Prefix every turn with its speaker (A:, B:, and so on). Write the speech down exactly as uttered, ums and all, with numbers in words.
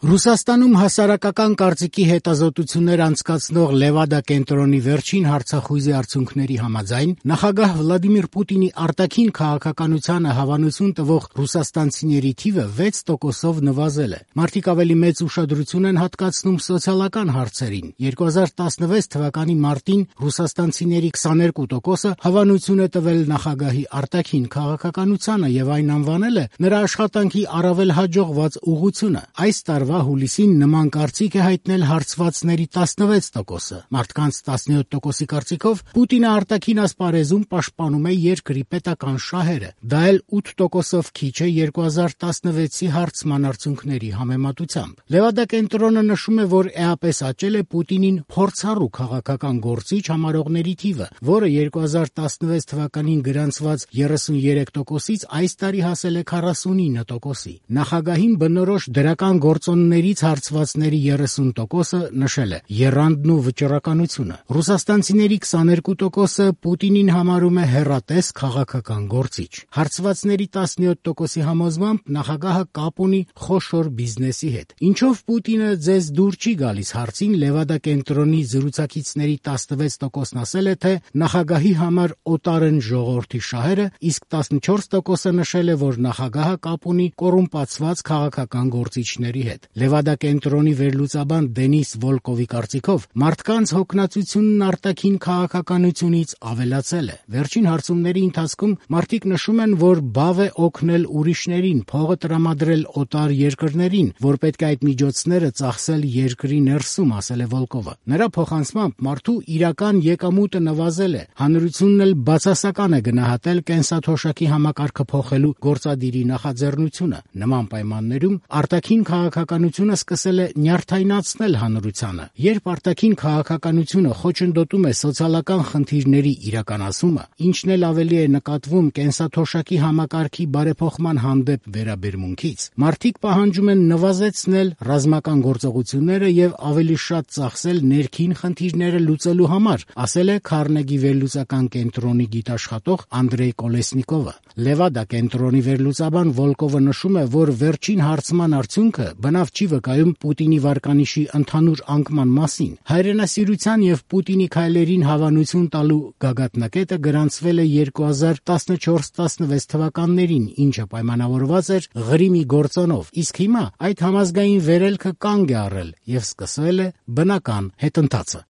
A: Ռուսաստանում հասարակական կարծիքի հետազոտություններ անցկացնող Լևադա կենտրոնի վերջին հարցախույզի արդյունքների համաձայն նախագահ Վլադիմիր Պուտինի արտաքին քաղաքականությանը հավանություն տվող ռուսաստանցիների թիվը վեց տոկոսով նվազել է։ Մարդիկ ավելի մեծ ուշադրություն են հատկացնում սոցիալական հարցերին։ երկու հազար տասնվեց թվականի մարտին ռուսաստանցիների քսաներկու տոկոսը հավանություն է տվել նախագահի արտաքին քաղաքականությանը եւ այն անվանել է նրա աշխատանքի առավել հաջողված ուղղությունը։ Այս տարվա հուլիսին նման կարծիք է հայտնել հարցվածների տասնվեց տոկոսը։ Մարդկանց տասնյոթ տոկոսի կարծիքով Պուտինը արտաքին ասպարեզում պաշտպանում է երկրի պետական շահերը։ Դա էլ ութ տոկոսով քիչ է երկու հազար տասնվեցի հարցման արդյունքների համեմատությամբ։ Լևադա կենտրոնը նշում է, որ էապես աճել է Պուտինին փորձառու քաղաքական գործիչ համարողների թիվը, որը երկու հազար տասնվեց թվականին գրանցված երեսուներեք տոկոսից այս տարի հասել է քառասունինը տոկոսի։ Նախագահին բնորոշ դրական գործոններից հարցվածների երեսուն տոկոսը նշել է եռանդն ու վճռականությունը։ Ռուսաստանցիների քսաներկու տոկոսը Պուտինին համարում է հեռատես քաղաքական գործիչ։ Հարցվածների տասնյոթ տոկոսի համոզմամբ նախագահը կապ ունի խոշոր բիզնեսի հետ։ Ինչով Պուտինը ձեզ դուր չի գալիս հարցին Լևադա կենտրոնի զրուցակիցների տասնվեց տոկոսն ասել է, թե նախագահի համար օտար են ժողովրդի շահերը, իսկ տասնչորս տոկոսը նշել է, որ նախագահը կապ ունի կոռումպացված քաղաքական գործիչների հետ։ Լևադա կենտրոնի վերլուծաբան Դենիս Վոլկովի կարծիքով մարդկանց հոգնածությունն արտաքին քաղաքականությունից ավելացել է։ Վերջին հարցումների ընթացքում մարդիկ նշում են, որ բավ է օգնել ուրիշներին, փողը տրամադրել օտար երկրներին, որ պետք է այդ միջոցները ծախսել երկրի ներսում, ասել է Վոլկովը։ Նրա փոխանցմամբ մարդու իրական եկամուտը նվազել է, հանրությունն էլ բացասական է գնահատել կենսաթոշակի համակարգը փոխելու գործադիրի նախաձեռնությունը։ Նման պայմաններում արտաքին քաղաքականությունը սկսել է նյարդայնացնել հանրությանը։ Երբ արտաքին քաղաքականությունը խոչընդոտում է սոցիալական խնդիրների իրականացումը, ինչն էլ ավելի է նկատվում կենսաթոշակի համակարգի բարեփոխման հանդեպ վերաբերմունքից, մարդիկ պահանջում են նվազեցնել ռազմական գործողությունները եւ ավելի շատ ծախսել ներքին խնդիրները լուծելու համար, ասել է Քարնեգի վերլուծական կենտրոնի գիտաշխատող Անդրեյ Կոլեսնիկովը։ Լևադա կենտրոնի վերլուծաբան Վոլկովը նշում է, որ վերջին հարցման արդյունքը բնավ չի վկայում Պուտինի վարկանիշի ընդհանուր անկման մասին։ Հայրենասիրության եւ Պուտինի քայլերին հավանություն տալու գագաթնակետը գրանցվել է երկու հազար տասնչորս տասնվեց թվականներին, ինչը պայմանավորված էր Ղրիմի գործոնով, իսկ հիմա այդ համազգային վերելքը կանգ է առել եւ սկսվել է բնական հետընթացը։